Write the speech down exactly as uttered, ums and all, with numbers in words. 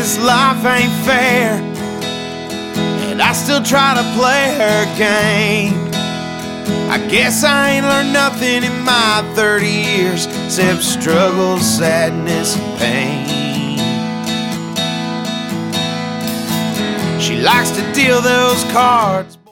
this life ain't fair, and I still try to play her game. I guess I ain't learned nothing in my thirty years except struggle, sadness, and pain. She likes to deal those cards.